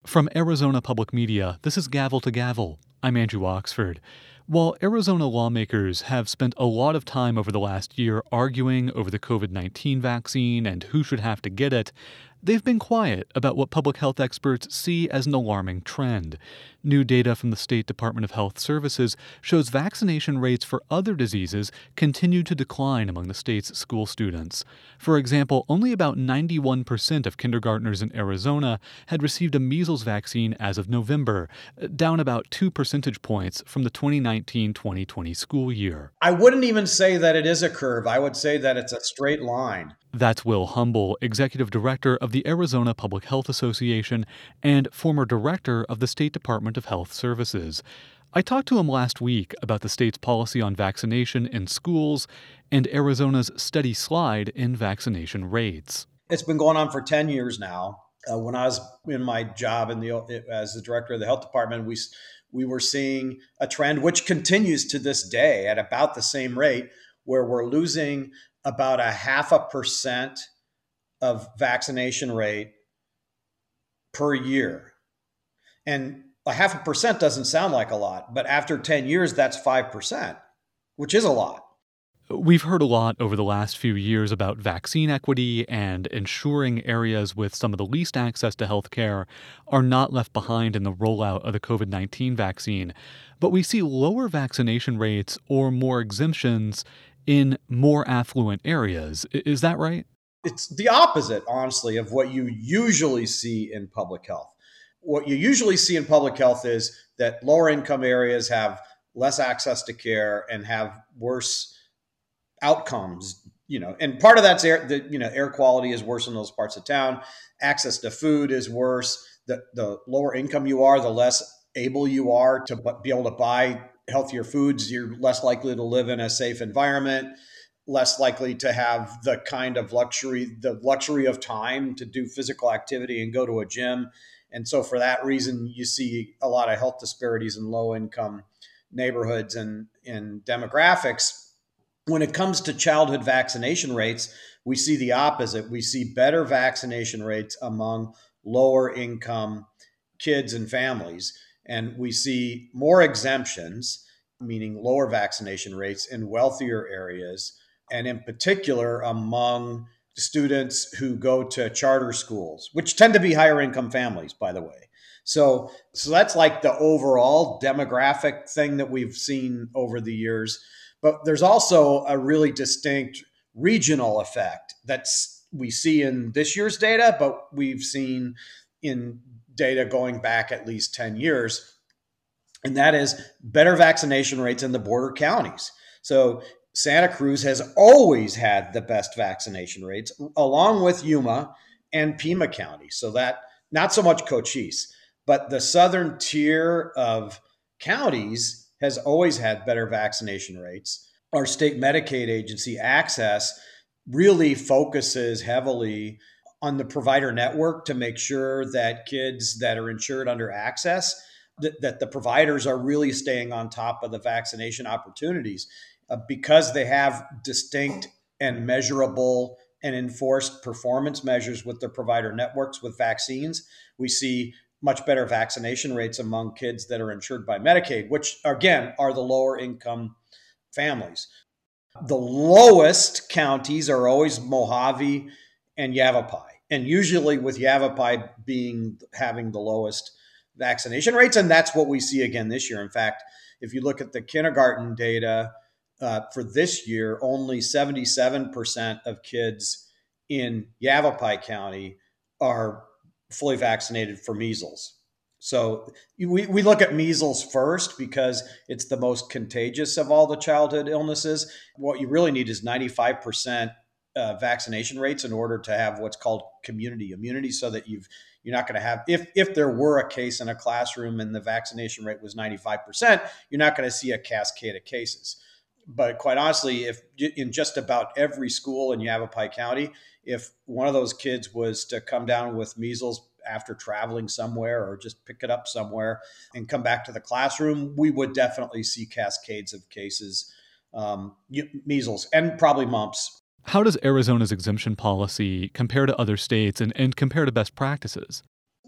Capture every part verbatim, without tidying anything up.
From Arizona Public Media, this is Gavel to Gavel. I'm Andrew Oxford. While Arizona lawmakers have spent a lot of time over the last year arguing over the covid nineteen vaccine and who should have to get it, they've been quiet about what public health experts see as an alarming trend. New data from the State Department of Health Services shows vaccination rates for other diseases continue to decline among the state's school students. For example, only about ninety-one percent of kindergartners in Arizona had received a measles vaccine as of November, down about two percentage points from the twenty nineteen twenty twenty school year. I wouldn't even say that it is a curve. I would say that it's a straight line. That's Will Humble, Executive Director of the Arizona Public Health Association and former Director of the State Department of Health Services. I talked to him last week about the state's policy on vaccination in schools and Arizona's steady slide in vaccination rates. It's been going on for ten years now. Uh, when I was in my job in the as the Director of the Health Department, we we were seeing a trend which continues to this day at about the same rate, where we're losing about a half a percent of vaccination rate per year. And a half a percent doesn't sound like a lot, but after ten years, that's five percent, which is a lot. We've heard a lot over the last few years about vaccine equity and ensuring areas with some of the least access to health care are not left behind in the rollout of the covid nineteen vaccine. But we see lower vaccination rates or more exemptions in more affluent areas. Is that right? It's the opposite, honestly, of what you usually see in public health. What you usually see in public health is that lower income areas have less access to care and have worse outcomes, you know, and part of that's air, the, you know, air quality is worse in those parts of town. Access to food is worse. The, the lower income you are, the less able you are to be able to buy healthier foods. You're less likely to live in a safe environment, less likely to have the kind of luxury, the luxury of time to do physical activity and go to a gym. And so for that reason, you see a lot of health disparities in low income neighborhoods and in demographics. When it comes to childhood vaccination rates, we see the opposite. We see better vaccination rates among lower income kids and families. And we see more exemptions, meaning lower vaccination rates in wealthier areas, and in particular among students who go to charter schools, which tend to be higher income families, by the way. So, so that's like the overall demographic thing that we've seen over the years. But there's also a really distinct regional effect that's we see in this year's data, but we've seen in data going back at least ten years. And that is better vaccination rates in the border counties. So Santa Cruz has always had the best vaccination rates, along with Yuma and Pima County. So that, not so much Cochise, but the southern tier of counties has always had better vaccination rates. Our state Medicaid agency, Access, really focuses heavily on the provider network to make sure that kids that are insured under Access, that, that the providers are really staying on top of the vaccination opportunities uh, because they have distinct and measurable and enforced performance measures with their provider networks with vaccines. We see much better vaccination rates among kids that are insured by Medicaid, which again are the lower income families. The lowest counties are always Mojave and Yavapai, and usually with Yavapai being having the lowest vaccination rates, and that's what we see again this year. In fact, if you look at the kindergarten data uh, for this year, only seventy-seven percent of kids in Yavapai County are fully vaccinated for measles. So we, we look at measles first because it's the most contagious of all the childhood illnesses. What you really need is ninety-five percent uh, vaccination rates in order to have what's called community immunity, so that you've, you're not going to have, if, if there were a case in a classroom and the vaccination rate was ninety-five percent, you're not going to see a cascade of cases. But quite honestly, if in just about every school in Yavapai County, if one of those kids was to come down with measles after traveling somewhere or just pick it up somewhere and come back to the classroom, we would definitely see cascades of cases, um, measles and probably mumps. How does Arizona's exemption policy compare to other states and, and compare to best practices?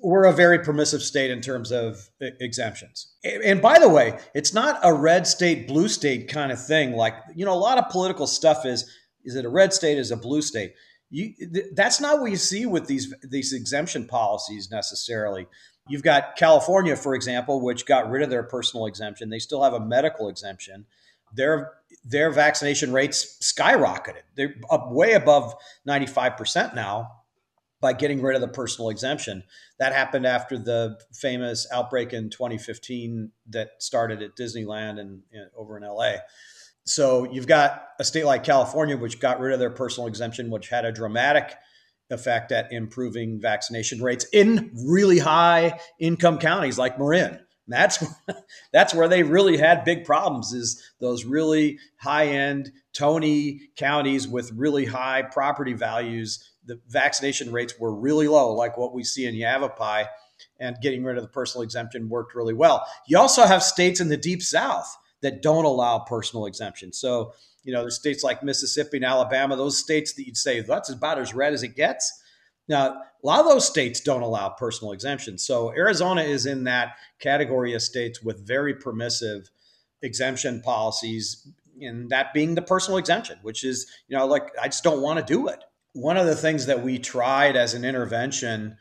we're a very permissive state in terms of exemptions. And by the way, it's not a red state, blue state kind of thing. Like, you know, a lot of political stuff is, is it a red state, is a blue state? You, that's not what you see with these, these exemption policies necessarily. You've got California, for example, which got rid of their personal exemption. They still have a medical exemption. Their, their vaccination rates skyrocketed. They're up way above ninety-five percent now by getting rid of the personal exemption. That happened after the famous outbreak in twenty fifteen that started at Disneyland and, and over in L A. So you've got a state like California, which got rid of their personal exemption, which had a dramatic effect at improving vaccination rates in really high income counties like Marin. That's, that's where they really had big problems, is those really high end Tony counties with really high property values. The vaccination rates were really low, like what we see in Yavapai, and getting rid of the personal exemption worked really well. You also have states in the Deep South that don't allow personal exemption. So, you know, there's states like Mississippi and Alabama, those states that you'd say that's about as red as it gets. Now, a lot of those states don't allow personal exemptions. So Arizona is in that category of states with very permissive exemption policies, and that being the personal exemption, which is, you know, like, I just don't want to do it. One of the things that we tried as an intervention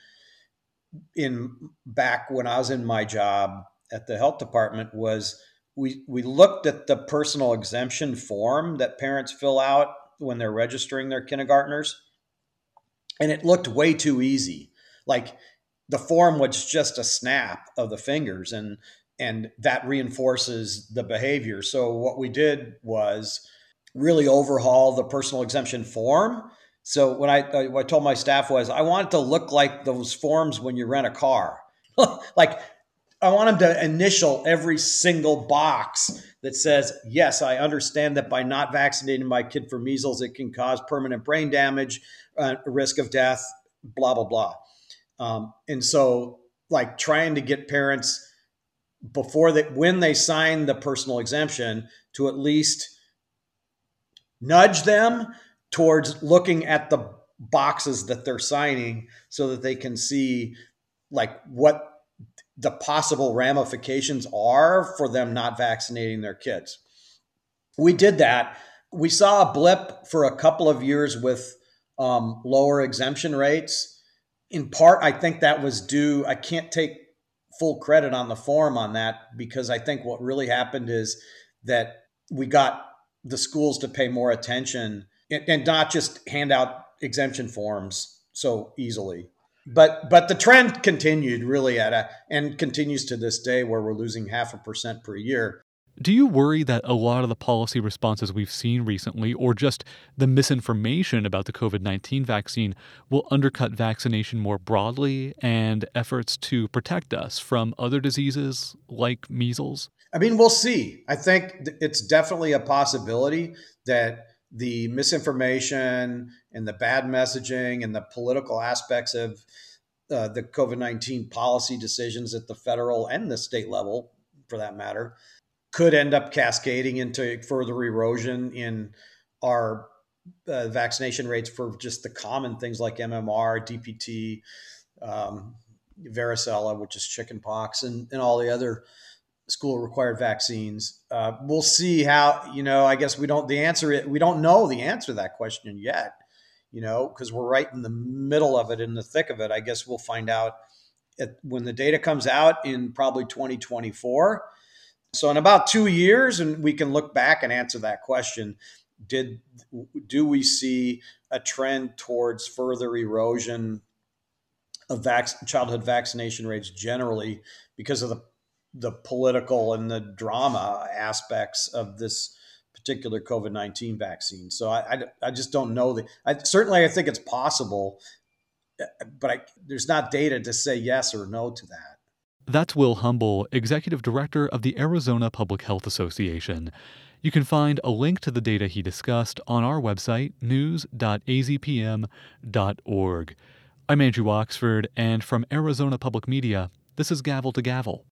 in back when I was in my job at the health department was we we looked at the personal exemption form that parents fill out when they're registering their kindergartners, and it looked way too easy. Like, the form was just a snap of the fingers, and and that reinforces the behavior. So what we did was really overhaul the personal exemption form. So when I, uh, what I told my staff was, I want it to look like those forms when you rent a car. Like, I want them to initial every single box that says, yes, I understand that by not vaccinating my kid for measles, it can cause permanent brain damage, uh, risk of death, blah, blah, blah. Um, and so, like, trying to get parents before they, when they sign the personal exemption, to at least nudge them towards looking at the boxes that they're signing so that they can see, like, what the possible ramifications are for them not vaccinating their kids. We did that. We saw a blip for a couple of years with um, lower exemption rates. In part, I think that was due, I can't take full credit on the form on that, because I think what really happened is that we got the schools to pay more attention and, and not just hand out exemption forms so easily. But but the trend continued really at a, and continues to this day, where we're losing half a percent per year. Do you worry that a lot of the policy responses we've seen recently, or just the misinformation about the COVID nineteen vaccine, will undercut vaccination more broadly and efforts to protect us from other diseases like measles? I mean, we'll see. I think it's definitely a possibility that the misinformation and the bad messaging and the political aspects of uh, the COVID nineteen policy decisions at the federal and the state level, for that matter, could end up cascading into further erosion in our uh, vaccination rates for just the common things like M M R, D P T, um, varicella, which is chickenpox, and, and all the other school required vaccines. Uh, we'll see how, you know, I guess we don't, the answer, we don't know the answer to that question yet, you know, because we're right in the middle of it, in the thick of it. I guess we'll find out at, when the data comes out in probably twenty twenty-four. So in about two years, and we can look back and answer that question. Did, do we see a trend towards further erosion of vac- childhood vaccination rates generally because of the the political and the drama aspects of this particular COVID nineteen vaccine? So I, I, I just don't know. The, I, certainly, I think it's possible, but I, there's not data to say yes or no to that. That's Will Humble, Executive Director of the Arizona Public Health Association. You can find a link to the data he discussed on our website, news dot a z p m dot org. I'm Andrew Oxford, and from Arizona Public Media, this is Gavel to Gavel.